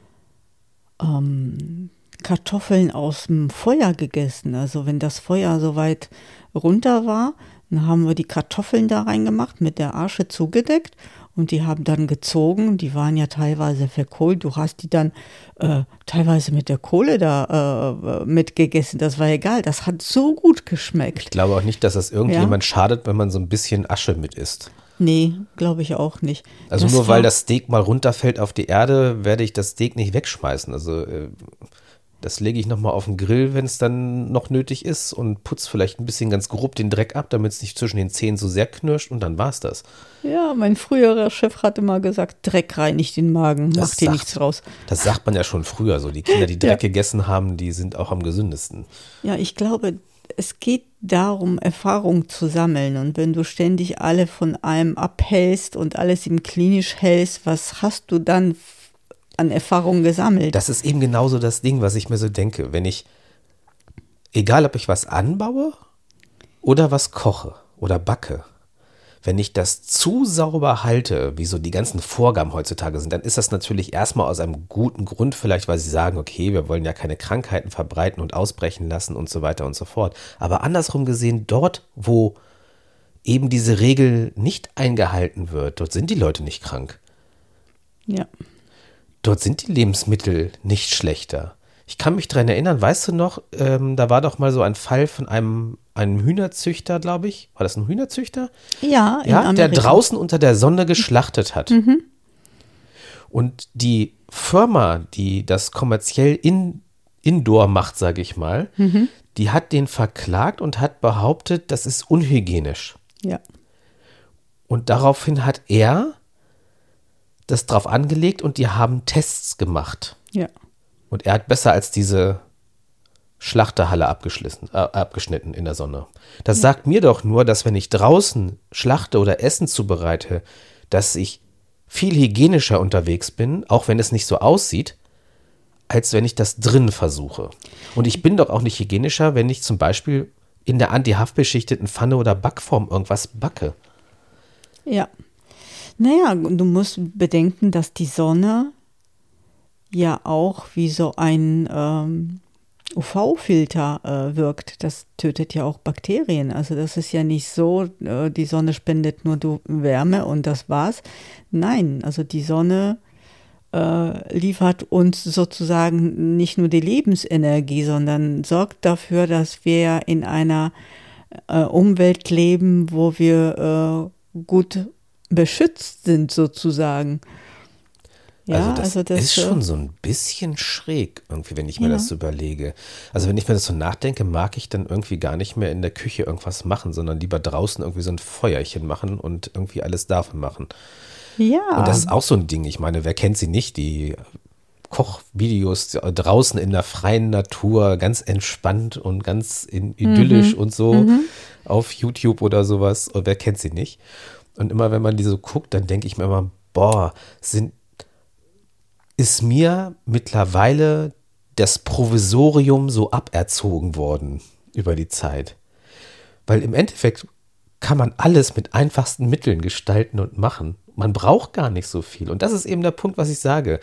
ähm, Kartoffeln aus dem Feuer gegessen. Also wenn das Feuer so weit runter war, dann haben wir die Kartoffeln da reingemacht, mit der Asche zugedeckt und die haben dann gezogen. Die waren ja teilweise verkohlt. Du hast die dann äh, teilweise mit der Kohle da äh, mitgegessen. Das war egal. Das hat so gut geschmeckt. Ich glaube auch nicht, dass das irgendjemand ja. schadet, wenn man so ein bisschen Asche mit isst. Nee, glaube ich auch nicht. Also das nur war, weil das Steak mal runterfällt auf die Erde, werde ich das Steak nicht wegschmeißen. Also äh, das lege ich nochmal auf den Grill, wenn es dann noch nötig ist und putze vielleicht ein bisschen ganz grob den Dreck ab, damit es nicht zwischen den Zähnen so sehr knirscht und dann war es das. Ja, mein früherer Chef hatte mal gesagt, Dreck reinigt den Magen, Das macht dir sagt- nichts raus. Das sagt man ja schon früher so. Die Kinder, die Dreck Ja. gegessen haben, die sind auch am gesündesten. Ja, ich glaube, es geht darum, Erfahrung zu sammeln. Und wenn du ständig alle von allem abhältst und alles im Klinisch hältst, was hast du dann f- an Erfahrung gesammelt? Das ist eben genauso das Ding, was ich mir so denke. Wenn ich, egal ob ich was anbaue oder was koche oder backe, wenn ich das zu sauber halte, wie so die ganzen Vorgaben heutzutage sind, dann ist das natürlich erstmal aus einem guten Grund, vielleicht weil sie sagen, okay, wir wollen ja keine Krankheiten verbreiten und ausbrechen lassen und so weiter und so fort. Aber andersrum gesehen, dort, wo eben diese Regel nicht eingehalten wird, dort sind die Leute nicht krank. Ja. Dort sind die Lebensmittel nicht schlechter. Ich kann mich daran erinnern, weißt du noch, ähm, da war doch mal so ein Fall von einem, einem Hühnerzüchter, glaube ich. War das ein Hühnerzüchter? Ja, in Ja, der Amerika. draußen unter der Sonne geschlachtet hat. Mhm. Und die Firma, die das kommerziell in, indoor macht, sage ich mal, Mhm. die hat den verklagt und hat behauptet, das ist unhygienisch. Ja. Und daraufhin hat er das drauf angelegt und die haben Tests gemacht. Ja. Und er hat besser als diese Schlachterhalle abgeschlissen, äh, abgeschnitten in der Sonne. Das sagt mir doch nur, dass wenn ich draußen schlachte oder Essen zubereite, dass ich viel hygienischer unterwegs bin, auch wenn es nicht so aussieht, als wenn ich das drin versuche. Und ich bin doch auch nicht hygienischer, wenn ich zum Beispiel in der antihaftbeschichteten Pfanne oder Backform irgendwas backe. Ja. Naja, du musst bedenken, dass die Sonne ja auch wie so ein ähm, U V-Filter äh, wirkt. Das tötet ja auch Bakterien. Also das ist ja nicht so, äh, die Sonne spendet nur du Wärme und das war's. Nein, also die Sonne äh, liefert uns sozusagen nicht nur die Lebensenergie, sondern sorgt dafür, dass wir in einer äh, Umwelt leben, wo wir äh, gut beschützt sind sozusagen. Ja, also das, also das ist schon so ein bisschen schräg, irgendwie, wenn ich mir Ja. das so überlege. Also wenn ich mir das so nachdenke, mag ich dann irgendwie gar nicht mehr in der Küche irgendwas machen, sondern lieber draußen irgendwie so ein Feuerchen machen und irgendwie alles dafür machen. Ja. Und das ist auch so ein Ding. Ich meine, wer kennt sie nicht? Die Kochvideos draußen in der freien Natur, ganz entspannt und ganz in, idyllisch mhm. und so mhm. auf YouTube oder sowas. Und wer kennt sie nicht? Und immer, wenn man die so guckt, dann denke ich mir immer, boah, sind, ist mir mittlerweile das Provisorium so aberzogen worden über die Zeit. Weil im Endeffekt kann man alles mit einfachsten Mitteln gestalten und machen. Man braucht gar nicht so viel. Und das ist eben der Punkt, was ich sage.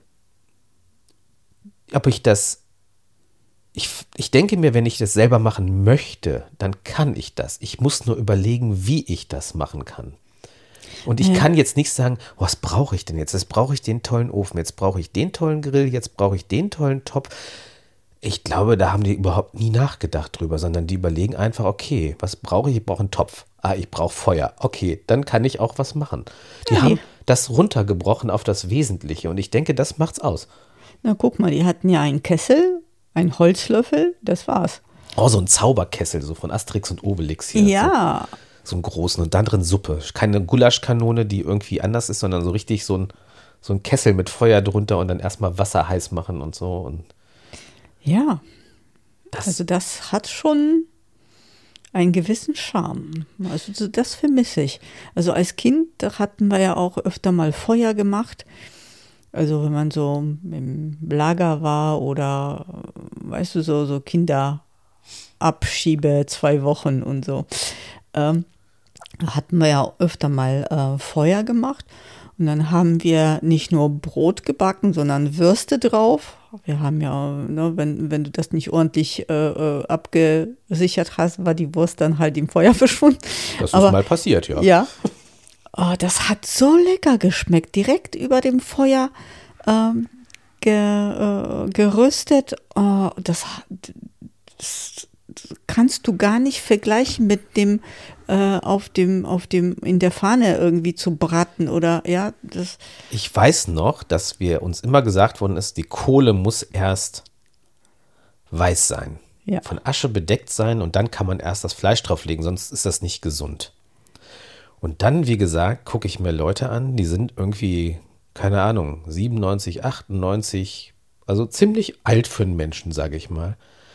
Ob ich das, ich, ich denke mir, wenn ich das selber machen möchte, dann kann ich das. Ich muss nur überlegen, wie ich das machen kann. Und ich ja. kann jetzt nicht sagen, oh, was brauche ich denn jetzt? Jetzt brauche ich den tollen Ofen, jetzt brauche ich den tollen Grill, jetzt brauche ich den tollen Topf. Ich glaube, da haben die überhaupt nie nachgedacht drüber, sondern die überlegen einfach, okay, was brauche ich? Ich brauche einen Topf. Ah, ich brauche Feuer. Okay, dann kann ich auch was machen. Die ja, haben das runtergebrochen auf das Wesentliche und ich denke, das macht's aus. Na, guck mal, die hatten ja einen Kessel, einen Holzlöffel, das war's. Oh, so ein Zauberkessel, so von Asterix und Obelix hier. Ja. So, so einen großen und dann drin Suppe. Keine Gulaschkanone, die irgendwie anders ist, sondern so richtig so ein, so ein Kessel mit Feuer drunter und dann erstmal Wasser heiß machen und so. Und ja, das also das hat schon einen gewissen Charme. Also das vermisse ich. Also als Kind, da hatten wir ja auch öfter mal Feuer gemacht. Also wenn man so im Lager war oder, weißt du, so, so Kinderabschiebe, zwei Wochen und so, ähm, hatten wir ja öfter mal äh, Feuer gemacht. Und dann haben wir nicht nur Brot gebacken, sondern Würste drauf. Wir haben ja, ne, wenn, wenn du das nicht ordentlich äh, abgesichert hast, war die Wurst dann halt im Feuer verschwunden. Das ist Aber, mal passiert, ja. Ja. Oh, das hat so lecker geschmeckt. Direkt über dem Feuer ähm, ge, äh, geröstet. Oh, das, das kannst du gar nicht vergleichen mit dem äh, auf dem auf dem in der Pfanne irgendwie zu braten oder ja das. Ich weiß noch, dass wir uns immer gesagt worden ist, die Kohle muss erst weiß sein, ja. von Asche bedeckt sein und dann kann man erst das Fleisch drauflegen, sonst ist das nicht gesund. Und dann, wie gesagt, gucke ich mir Leute an, die sind irgendwie, keine Ahnung, siebenundneunzig, achtundneunzig, also ziemlich alt für einen Menschen, sage ich mal.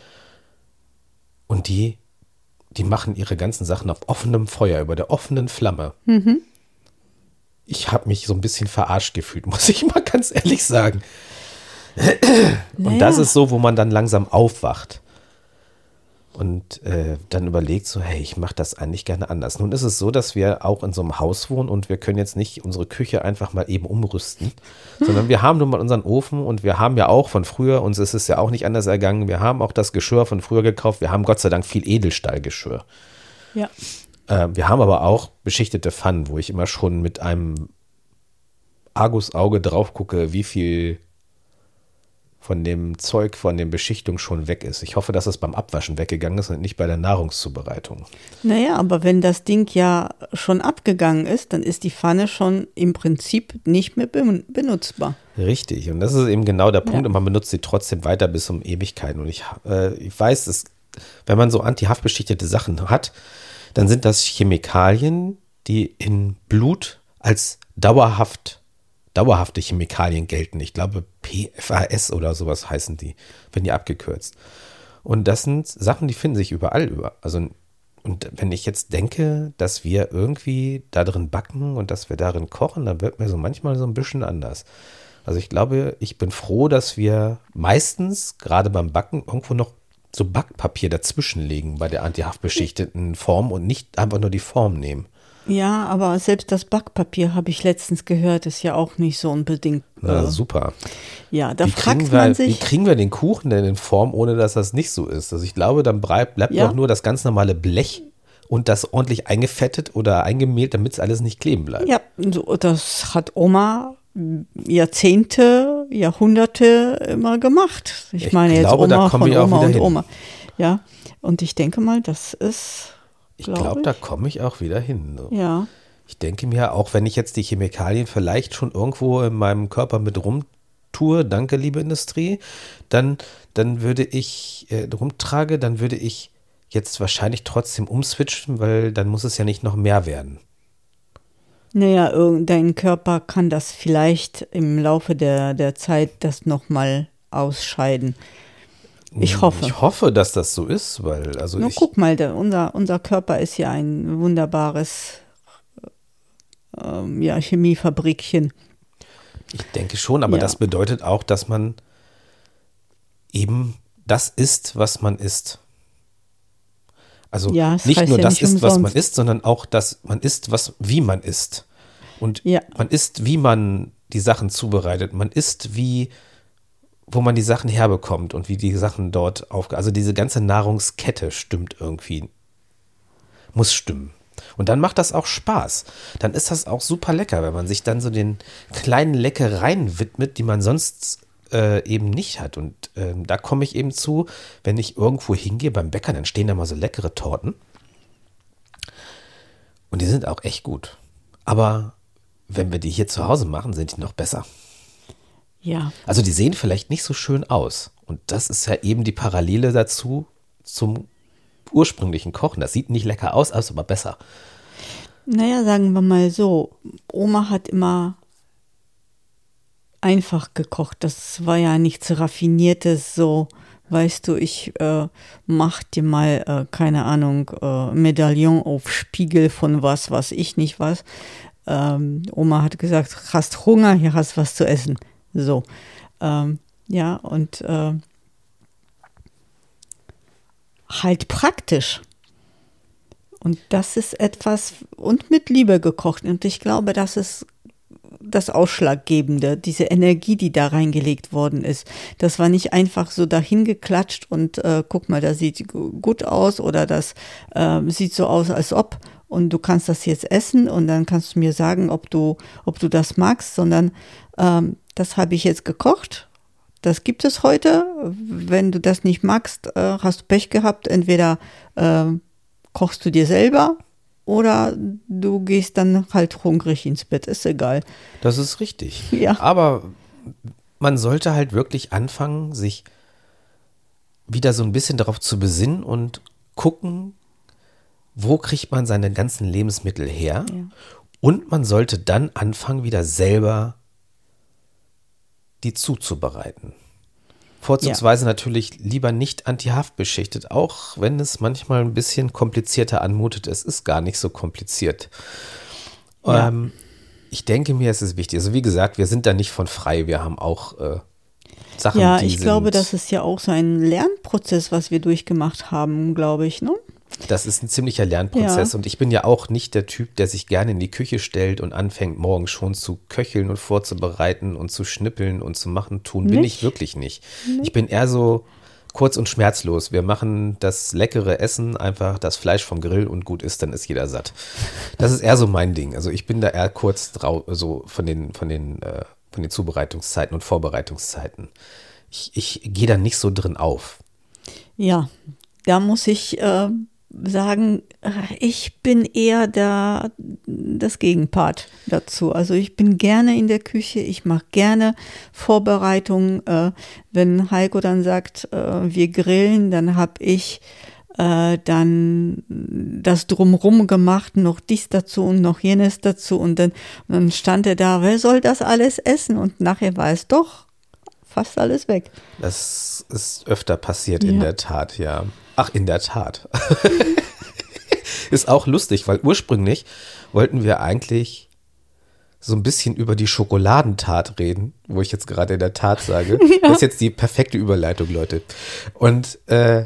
Und die, die machen ihre ganzen Sachen auf offenem Feuer, über der offenen Flamme. Mhm. Ich habe mich so ein bisschen verarscht gefühlt, muss ich mal ganz ehrlich sagen. Und naja. das ist so, wo man dann langsam aufwacht. Und äh, dann überlegt so, hey, ich mache das eigentlich gerne anders. Nun ist es so, dass wir auch in so einem Haus wohnen und wir können jetzt nicht unsere Küche einfach mal eben umrüsten, sondern wir haben nun mal unseren Ofen und wir haben ja auch von früher, uns ist es ja auch nicht anders ergangen, wir haben auch das Geschirr von früher gekauft, wir haben Gott sei Dank viel Edelstahlgeschirr. Ja. Äh, wir haben aber auch beschichtete Pfannen, wo ich immer schon mit einem Argusauge drauf gucke, wie viel von dem Zeug, von der Beschichtung schon weg ist. Ich hoffe, dass es beim Abwaschen weggegangen ist und nicht bei der Nahrungszubereitung. Naja, aber wenn das Ding ja schon abgegangen ist, dann ist die Pfanne schon im Prinzip nicht mehr benutzbar. Richtig, und das ist eben genau der Punkt, Ja. und man benutzt sie trotzdem weiter bis um Ewigkeiten. Und ich, äh, ich weiß, dass, wenn man so antihaftbeschichtete Sachen hat, dann sind das Chemikalien, die in Blut als dauerhaft dauerhafte Chemikalien gelten. Ich glaube, P F A S oder sowas heißen die, wenn die abgekürzt. Und das sind Sachen, die finden sich überall über. Also, und wenn ich jetzt denke, dass wir irgendwie da drin backen und dass wir darin kochen, dann wird mir so manchmal so ein bisschen anders. Also ich glaube, ich bin froh, dass wir meistens, gerade beim Backen, irgendwo noch so Backpapier dazwischen legen bei der antihaftbeschichteten Form und nicht einfach nur die Form nehmen. Ja, aber selbst das Backpapier, habe ich letztens gehört, ist ja auch nicht so unbedingt. Na äh, super. Ja, da wie fragt wir, man sich. Wie kriegen wir den Kuchen denn in Form, ohne dass das nicht so ist? Also ich glaube, dann bleibt, bleibt Ja. doch nur das ganz normale Blech und das ordentlich eingefettet oder eingemehlt, damit es alles nicht kleben bleibt. Ja, so, das hat Oma Jahrzehnte, Jahrhunderte immer gemacht. Ich, Ich meine jetzt glaube, da Oma komme von ich auch Oma wieder und hin. Oma. Ja, und ich denke mal, das ist, Ich glaube glaube, ich. da komme ich auch wieder hin. So. Ja, Ich denke mir, auch wenn ich jetzt die Chemikalien vielleicht schon irgendwo in meinem Körper mit rumtue, danke liebe Industrie, dann, dann würde ich äh, rumtrage, dann würde ich jetzt wahrscheinlich trotzdem umswitchen, weil dann muss es ja nicht noch mehr werden. Naja, irgend- dein Körper kann das vielleicht im Laufe der, der Zeit das nochmal ausscheiden. Ich hoffe. Ich hoffe, dass das so ist, weil, also Nur ich, guck mal, der, unser, unser Körper ist ja ein wunderbares ähm, ja, Chemiefabrikchen. ich denke schon, aber Ja. das bedeutet auch, dass man eben das isst, was man isst. Also Ja, es nicht heißt nur ja das nicht isst, was man umsonst. isst, sondern auch das, man isst, was, wie man isst. Und Ja. man isst, wie man die Sachen zubereitet. Man isst, wie, wo man die Sachen herbekommt und wie die Sachen dort auf. Also diese ganze Nahrungskette stimmt irgendwie, muss stimmen. Und dann macht das auch Spaß. Dann ist das auch super lecker, wenn man sich dann so den kleinen Leckereien widmet, die man sonst äh, eben nicht hat. Und ähm, da komme ich eben zu, wenn ich irgendwo hingehe beim Bäcker, dann stehen da mal so leckere Torten. Und die sind auch echt gut. Aber wenn wir die hier zu Hause machen, sind die noch besser. Ja. Also die sehen vielleicht nicht so schön aus. Und das ist ja eben die Parallele dazu zum ursprünglichen Kochen. Das sieht nicht lecker aus, ist aber besser. Naja, sagen wir mal so, Oma hat immer einfach gekocht. Das war ja nichts Raffiniertes, so, weißt du, ich äh, mach dir mal, äh, keine Ahnung, äh, Medaillon auf Spiegel von was, was ich nicht was. Ähm, Oma hat gesagt, hast Hunger, hier hast was zu essen. So, ähm, ja, und äh, halt praktisch. Und das ist etwas, und mit Liebe gekocht. Und ich glaube, das ist das Ausschlaggebende, diese Energie, die da reingelegt worden ist. Das war nicht einfach so dahin geklatscht und äh, guck mal, das sieht gut aus oder das äh, sieht so aus, als ob und du kannst das jetzt essen und dann kannst du mir sagen, ob du, ob du das magst, sondern ähm, das habe ich jetzt gekocht. Das gibt es heute. Wenn du das nicht magst, äh, hast du Pech gehabt. Entweder äh, kochst du dir selber oder du gehst dann halt hungrig ins Bett. Ist egal. Das ist richtig. Ja. Aber man sollte halt wirklich anfangen, sich wieder so ein bisschen darauf zu besinnen und gucken, wo kriegt man seine ganzen Lebensmittel her. Ja. Und man sollte dann anfangen, wieder selber die zuzubereiten. Vorzugsweise ja. natürlich lieber nicht antihaftbeschichtet, auch wenn es manchmal ein bisschen komplizierter anmutet. Es ist gar nicht so kompliziert. Ja. Ähm, ich denke mir, es ist wichtig. Also wie gesagt, wir sind da nicht von frei. Wir haben auch äh, Sachen, ja, die ich sind, glaube, das ist ja auch so ein Lernprozess, was wir durchgemacht haben, glaube ich, ne? Das ist ein ziemlicher Lernprozess Ja. und ich bin ja auch nicht der Typ, der sich gerne in die Küche stellt und anfängt, morgens schon zu köcheln und vorzubereiten und zu schnippeln und zu machen, tun. Bin Nicht? ich wirklich nicht. nicht. Ich bin eher so kurz und schmerzlos. Wir machen das leckere Essen, einfach das Fleisch vom Grill und gut ist, dann ist jeder satt. Das ist eher so mein Ding. Also ich bin da eher kurz drauf, so von den, von den, äh, von den Zubereitungszeiten und Vorbereitungszeiten. Ich, ich gehe da nicht so drin auf. Ja, da muss ich äh, sagen, ich bin eher der, das Gegenpart dazu. Also ich bin gerne in der Küche, ich mache gerne Vorbereitungen. Äh, wenn Heiko dann sagt, äh, wir grillen, dann habe ich äh, dann das Drumrum gemacht, noch dies dazu und noch jenes dazu. Und dann, und dann stand er da, wer soll das alles essen? Und nachher war es doch fast alles weg. Das ist öfter passiert, Ja. in der Tat, ja. Ach, in der Tat. Ist auch lustig, weil ursprünglich wollten wir eigentlich so ein bisschen über die Schokoladentat reden, wo ich jetzt gerade in der Tat sage. Ja. Das ist jetzt die perfekte Überleitung, Leute. Und äh,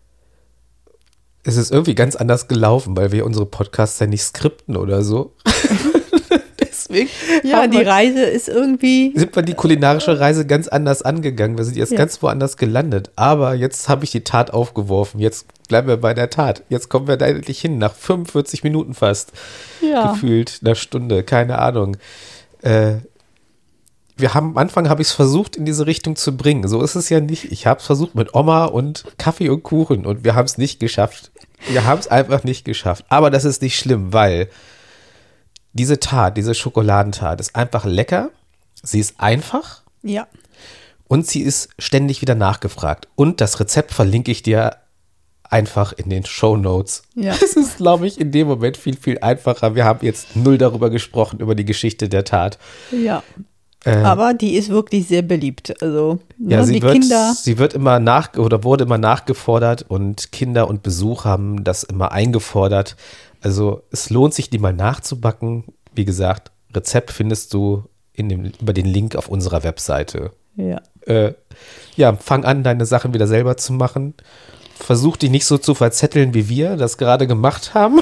es ist irgendwie ganz anders gelaufen, weil wir unsere Podcasts ja nicht skripten oder so. Deswegen Ja, die Reise ist irgendwie. Sind wir die kulinarische Reise ganz anders angegangen. Wir sind jetzt Ja. ganz woanders gelandet. Aber jetzt habe ich die Tat aufgeworfen. Jetzt bleiben wir bei der Tat. Jetzt kommen wir da endlich hin, nach fünfundvierzig Minuten fast. Ja. Gefühlt, einer Stunde, keine Ahnung. Äh, wir haben, am Anfang habe ich es versucht, in diese Richtung zu bringen. So ist es ja nicht. Ich habe es versucht mit Oma und Kaffee und Kuchen und wir haben es nicht geschafft. Wir haben es einfach nicht geschafft. Aber das ist nicht schlimm, weil diese Tat, diese Schokoladentat ist einfach lecker. Sie ist einfach. Ja. Und sie ist ständig wieder nachgefragt. Und das Rezept verlinke ich dir einfach in den Shownotes. Ja. Das ist, glaube ich, in dem Moment viel, viel einfacher. Wir haben jetzt null darüber gesprochen, über die Geschichte der Tat. Ja. Äh, Aber die ist wirklich sehr beliebt. Also ja, ne, sie die wird, Kinder. sie wird immer nach oder wurde immer nachgefordert und Kinder und Besuch haben das immer eingefordert. Also es lohnt sich, die mal nachzubacken. Wie gesagt, Rezept findest du in dem, über den Link auf unserer Webseite. Ja. Äh, ja, fang an, deine Sachen wieder selber zu machen. Versuch dich nicht so zu verzetteln, wie wir das gerade gemacht haben.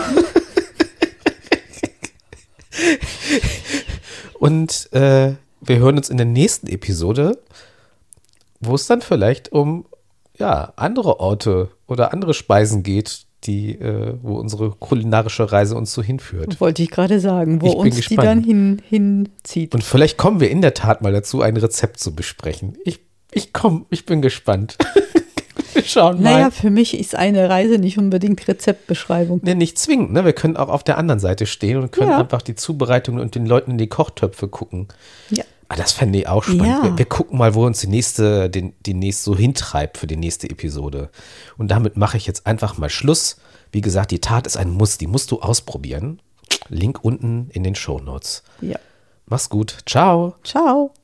Und äh, wir hören uns in der nächsten Episode, wo es dann vielleicht um ja, andere Orte oder andere Speisen geht, die, äh, wo unsere kulinarische Reise uns so hinführt. Wollte ich gerade sagen, wo Ich bin uns die gespannt. dann hin, hinzieht. Und vielleicht kommen wir in der Tat mal dazu, ein Rezept zu besprechen. Ich, ich komm, ich bin gespannt. Wir schauen mal. Naja, für mich ist eine Reise nicht unbedingt Rezeptbeschreibung. Ne, nicht zwingend, ne? Wir können auch auf der anderen Seite stehen und können Ja. einfach die Zubereitung und den Leuten in die Kochtöpfe gucken. Ja. Ah, das fände ich auch spannend. Ja. Wir, wir gucken mal, wo uns die nächste, den, die nächste so hintreibt für die nächste Episode. Und damit mache ich jetzt einfach mal Schluss. Wie gesagt, die Tat ist ein Muss, die musst du ausprobieren. Link unten in den Shownotes. Ja. Mach's gut. Ciao. Ciao.